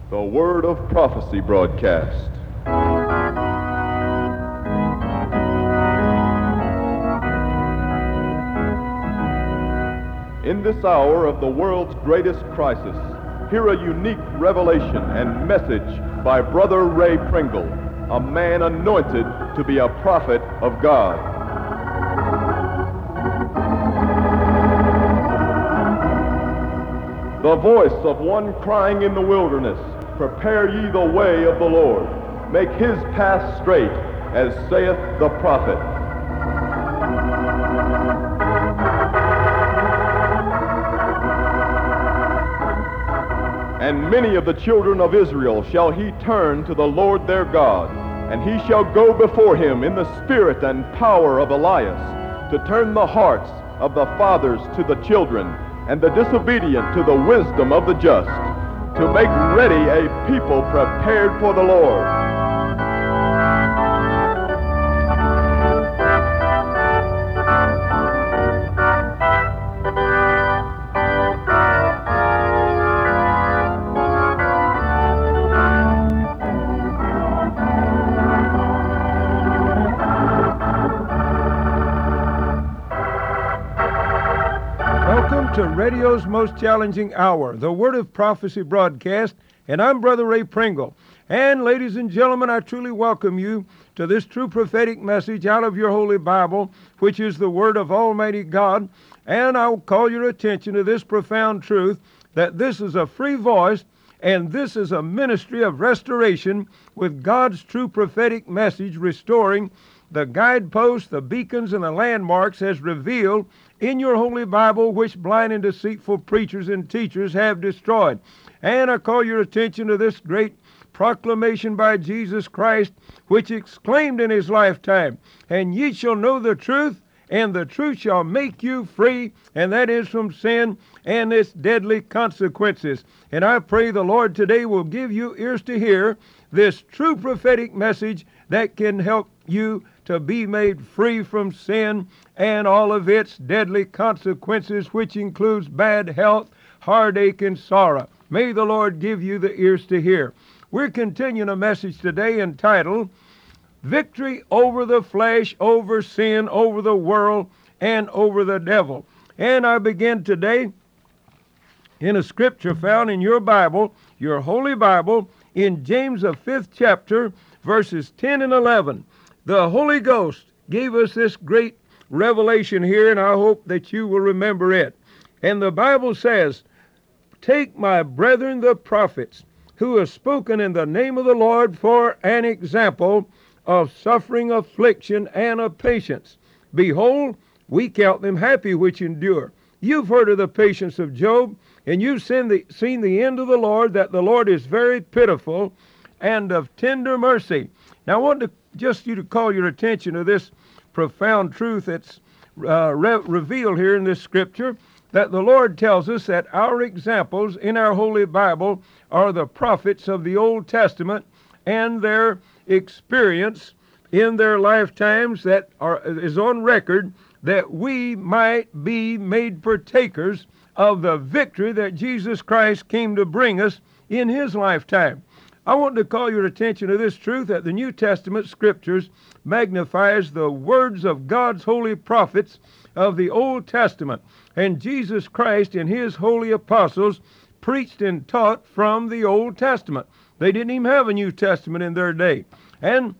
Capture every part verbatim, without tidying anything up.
The Word of Prophecy broadcast. In this hour of the world's greatest crisis, hear a unique revelation and message by Brother Ray Pringle, a man anointed to be a prophet of God. The voice of one crying in the wilderness, prepare ye the way of the Lord. Make his path straight, as saith the prophet. And many of the children of Israel shall he turn to the Lord their God, and he shall go before him in the spirit and power of Elias, to turn the hearts of the fathers to the children, and the disobedient to the wisdom of the just, to make ready a people prepared for the Lord. To radio's most challenging hour, the Word of Prophecy broadcast, and I'm Brother Ray Pringle. And ladies and gentlemen, I truly welcome you to this true prophetic message out of your Holy Bible, which is the Word of Almighty God. And I'll call your attention to this profound truth, that this is a free voice, and this is a ministry of restoration with God's true prophetic message, restoring the guideposts, the beacons, and the landmarks as revealed in your Holy Bible, which blind and deceitful preachers and teachers have destroyed. And I call your attention to this great proclamation by Jesus Christ, which exclaimed in his lifetime, and ye shall know the truth, and the truth shall make you free, and that is from sin and its deadly consequences. And I pray the Lord today will give you ears to hear this true prophetic message that can help you to be made free from sin and all of its deadly consequences, which includes bad health, heartache, and sorrow. May the Lord give you the ears to hear. We're continuing a message today entitled, Victory over the Flesh, over Sin, over the World, and over the Devil. And I begin today in a scripture found in your Bible, your Holy Bible, in James, the fifth chapter, verses ten and eleven. The Holy Ghost gave us this great revelation here, and I hope that you will remember it. And the Bible says, take my brethren the prophets, who have spoken in the name of the Lord, for an example of suffering, affliction, and of patience. Behold, we count them happy which endure. You've heard of the patience of Job, and you've seen the, seen the end of the Lord, that the Lord is very pitiful and of tender mercy. Now I want to just you to call your attention to this profound truth that's uh, re- revealed here in this scripture, that the Lord tells us that our examples in our Holy Bible are the prophets of the Old Testament and their experience in their lifetimes that are is on record, that we might be made partakers of the victory that Jesus Christ came to bring us in his lifetime. I want to call your attention to this truth, that the New Testament scriptures magnifies the words of God's holy prophets of the Old Testament. And Jesus Christ and his holy apostles preached and taught from the Old Testament. They didn't even have a New Testament in their day. And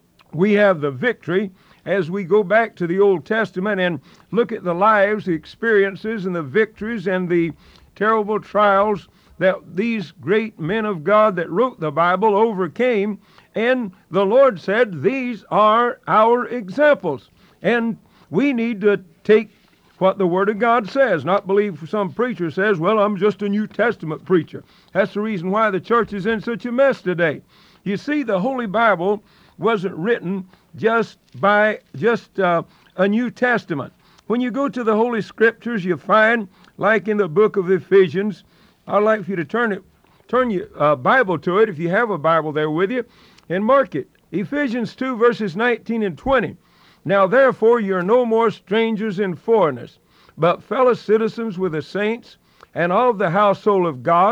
we have the victory as we go back to the Old Testament and look at the lives, the experiences, and the victories and the terrible trials that these great men of God that wrote the Bible overcame. And the Lord said, these are our examples. And we need to take what the Word of God says, not believe some preacher says, well, I'm just a New Testament preacher. That's the reason why the church is in such a mess today. You see, the Holy Bible wasn't written just by just uh, a New Testament. When you go to the Holy Scriptures, you find, like in the book of Ephesians, I'd like for you to turn it, turn your uh, Bible to it, if you have a Bible there with you, and mark it. Ephesians two, verses nineteen and twenty. Now therefore you are no more strangers and foreigners, but fellow citizens with the saints, and of the household of God,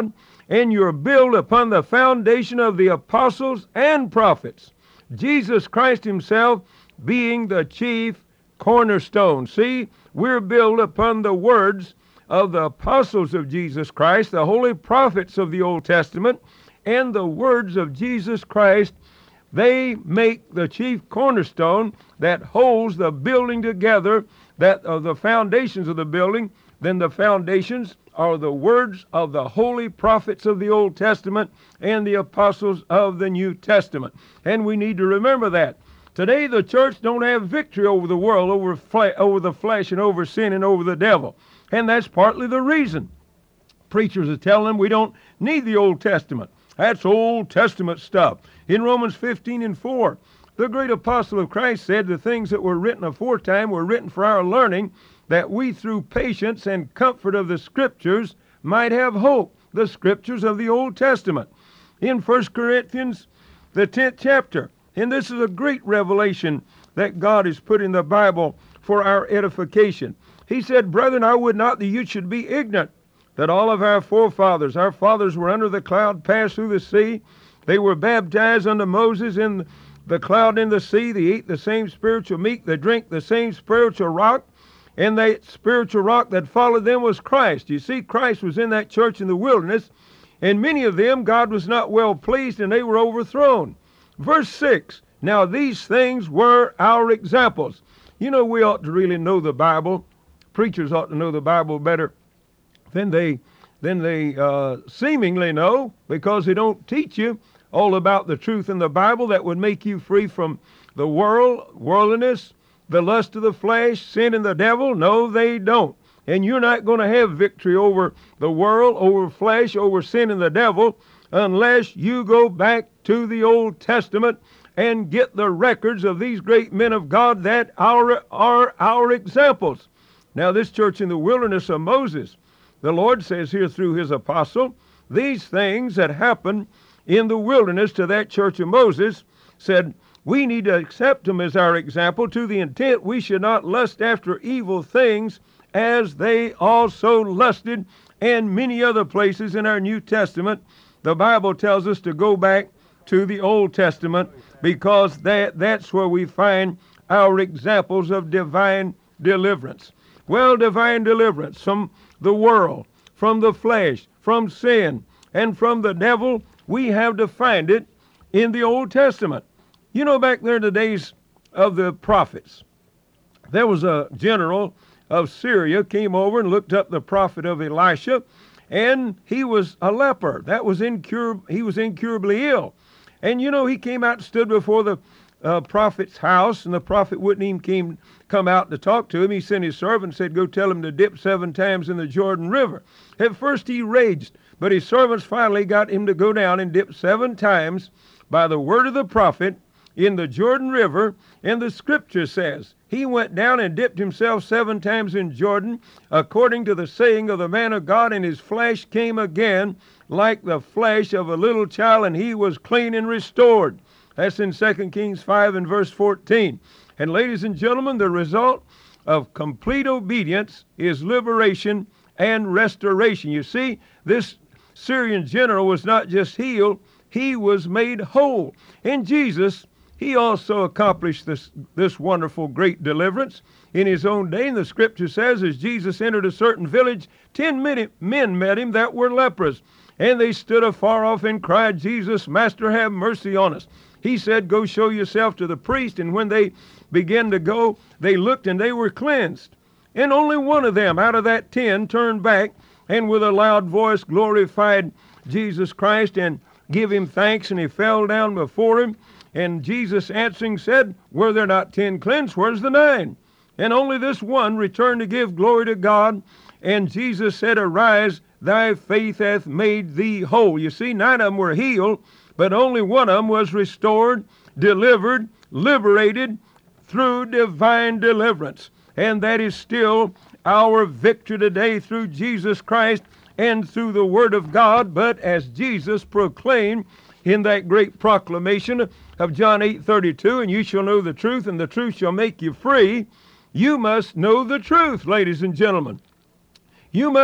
and you're built upon the foundation of the apostles and prophets, Jesus Christ himself being the chief cornerstone. See, we're built upon the words of the apostles of Jesus Christ, the holy prophets of the Old Testament, and the words of Jesus Christ. They make the chief cornerstone that holds the building together, that of the foundations of the building. Then the foundations are the words of the holy prophets of the Old Testament and the apostles of the New Testament. And we need to remember that. Today the church don't have victory over the world, over, fle- over the flesh, and over sin, and over the devil. And that's partly the reason. Preachers are telling them we don't need the Old Testament. That's Old Testament stuff. In Romans fifteen and four, the great apostle of Christ said the things that were written aforetime were written for our learning, that we through patience and comfort of the Scriptures might have hope. The Scriptures of the Old Testament. In First Corinthians, the tenth chapter, and this is a great revelation that God has put in the Bible for our edification. He said, "Brethren, I would not that you should be ignorant, that all of our forefathers, our fathers were under the cloud, passed through the sea. They were baptized unto Moses in the cloud and the sea. They ate the same spiritual meat. They drank the same spiritual rock. And that spiritual rock that followed them was Christ." You see, Christ was in that church in the wilderness, and many of them God was not well pleased, and they were overthrown. Verse six, "Now these things were our examples." You know, we ought to really know the Bible. Preachers ought to know the Bible better than they than they uh, seemingly know, because they don't teach you all about the truth in the Bible that would make you free from the world, worldliness, the lust of the flesh, sin, and the devil. No, they don't. And you're not going to have victory over the world, over flesh, over sin and the devil, unless you go back to the Old Testament and get the records of these great men of God that are, are our examples. Now, this church in the wilderness of Moses, the Lord says here through his apostle, these things that happened in the wilderness to that church of Moses, said, we need to accept them as our example, to the intent we should not lust after evil things as they also lusted. And many other places in our New Testament, the Bible tells us to go back to the Old Testament, because that, that's where we find our examples of divine deliverance. Well, divine deliverance from the world, from the flesh, from sin, and from the devil, we have to find it in the Old Testament. You know, back there in the days of the prophets, there was a general of Syria came over and looked up the prophet of Elisha, and he was a leper. That was incurable. He was incurably ill. And you know, he came out and stood before the uh, prophet's house, and the prophet wouldn't even came, come out to talk to him. He sent his servant and said, go tell him to dip seven times in the Jordan River. At first he raged, but his servants finally got him to go down and dip seven times by the word of the prophet in the Jordan River. And the scripture says, he went down and dipped himself seven times in Jordan, according to the saying of the man of God, and his flesh came again like the flesh of a little child, and he was clean and restored. That's in Second Kings five and verse fourteen. And ladies and gentlemen, the result of complete obedience is liberation and restoration. You see, this Syrian general was not just healed, he was made whole. And Jesus, he also accomplished this, this wonderful great deliverance in his own day. And the scripture says, as Jesus entered a certain village, ten men met him that were lepers. And they stood afar off and cried, Jesus, Master, have mercy on us. He said, go show yourself to the priest. And when they began to go, they looked and they were cleansed. And only one of them out of that ten turned back and with a loud voice glorified Jesus Christ and give him thanks. And he fell down before him. And Jesus answering said, were there not ten cleansed? Where's the nine? And only this one returned to give glory to God. And Jesus said, arise, thy faith hath made thee whole. You see, nine of them were healed, but only one of them was restored, delivered, liberated through divine deliverance. And that is still our victory today through Jesus Christ and through the Word of God. But as Jesus proclaimed in that great proclamation of John eight thirty-two, and you shall know the truth, and the truth shall make you free, you must know the truth, ladies and gentlemen. You must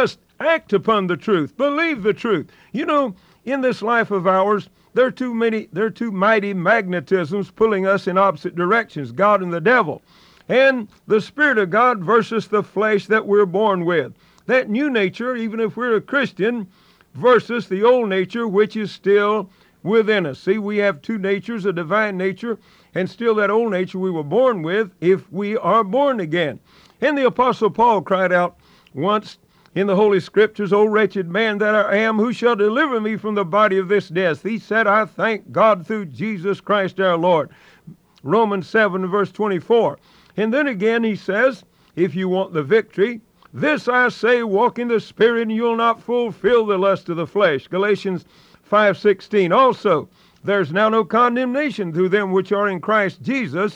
Act upon the truth. Believe the truth. You know, in this life of ours, there are too many, there are too mighty magnetisms pulling us in opposite directions, God and the devil. And the Spirit of God versus the flesh that we're born with. That new nature, even if we're a Christian, versus the old nature, which is still within us. See, we have two natures, a divine nature, and still that old nature we were born with if we are born again. And the Apostle Paul cried out once in the Holy Scriptures, O wretched man that I am, who shall deliver me from the body of this death? He said, I thank God through Jesus Christ our Lord. Romans seven, verse twenty-four. And then again he says, if you want the victory, this I say, walk in the Spirit, and you'll not fulfill the lust of the flesh. Galatians five sixteen. Also, there's now no condemnation to them which are in Christ Jesus,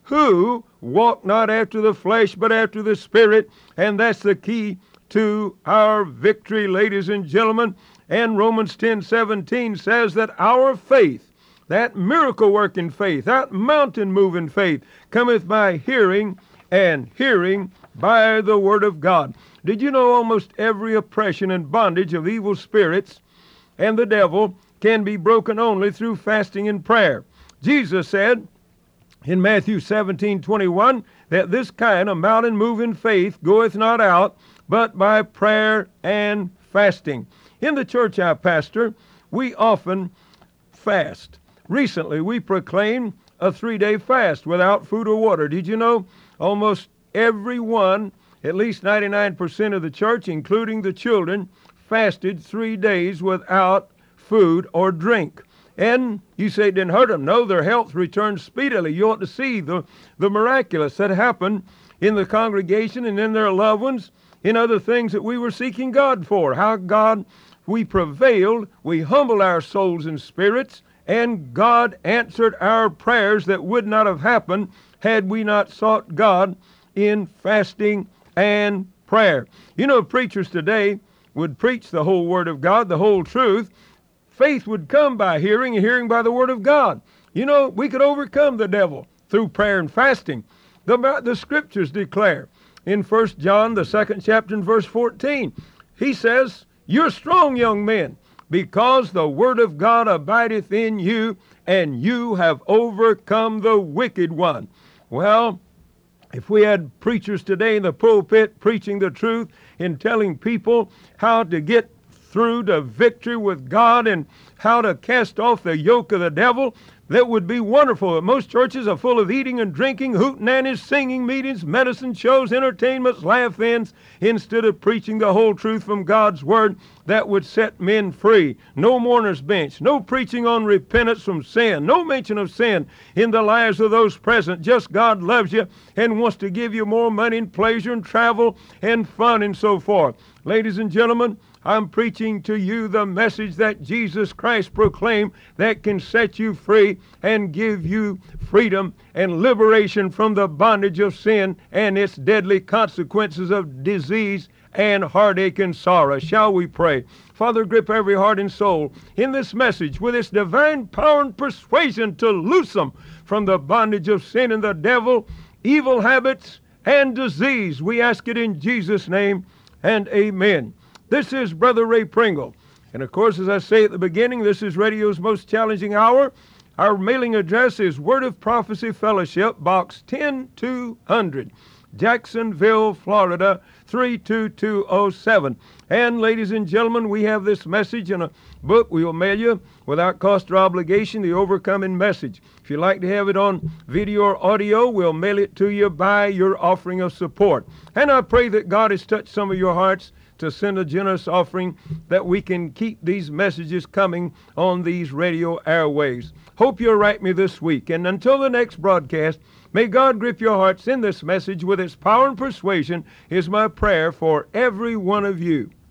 who walk not after the flesh, but after the Spirit. And that's the key to our victory, ladies and gentlemen. And Romans ten seventeen says that our faith, that miracle-working faith, that mountain-moving faith, cometh by hearing, and hearing by the Word of God. Did you know almost every oppression and bondage of evil spirits and the devil can be broken only through fasting and prayer? Jesus said in Matthew seventeen twenty-one that this kind of mountain-moving faith goeth not out but by prayer and fasting. In the church I pastor, we often fast. Recently, we proclaimed a three-day fast without food or water. Did you know almost everyone, at least ninety-nine percent of the church, including the children, fasted three days without food or drink? And you say it didn't hurt them. No, their health returned speedily. You ought to see the, the miraculous that happened in the congregation and in their loved ones, in other things that we were seeking God for. How God, we prevailed, we humbled our souls and spirits, and God answered our prayers that would not have happened had we not sought God in fasting and prayer. You know, preachers today would preach the whole Word of God, the whole truth. Faith would come by hearing, and hearing by the Word of God. You know, we could overcome the devil through prayer and fasting. The, the Scriptures declare in First John, the second chapter, and verse fourteen, he says, you're strong, young men, because the Word of God abideth in you, and you have overcome the wicked one. Well, if we had preachers today in the pulpit preaching the truth and telling people how to get through to victory with God and how to cast off the yoke of the devil, that would be wonderful. But most churches are full of eating and drinking, hootenannies, singing meetings, medicine shows, entertainments, laugh-ins, instead of preaching the whole truth from God's Word that would set men free. No mourner's bench, no preaching on repentance from sin, no mention of sin in the lives of those present. Just God loves you and wants to give you more money and pleasure and travel and fun and so forth. Ladies and gentlemen, I'm preaching to you the message that Jesus Christ proclaimed that can set you free and give you freedom and liberation from the bondage of sin and its deadly consequences of disease and heartache and sorrow. Shall we pray? Father, grip every heart and soul in this message with its divine power and persuasion to loose them from the bondage of sin and the devil, evil habits, and disease. We ask it in Jesus' name, and amen. This is Brother Ray Pringle. And of course, as I say at the beginning, this is radio's most challenging hour. Our mailing address is Word of Prophecy Fellowship, Box ten two hundred, Jacksonville, Florida, three two two oh seven. And ladies and gentlemen, we have this message in a book we will mail you without cost or obligation, The Overcoming Message. If you'd like to have it on video or audio, we'll mail it to you by your offering of support. And I pray that God has touched some of your hearts to send a generous offering that we can keep these messages coming on these radio airwaves. Hope you'll write me this week. And until the next broadcast, may God grip your hearts in this message with its power and persuasion is my prayer for every one of you.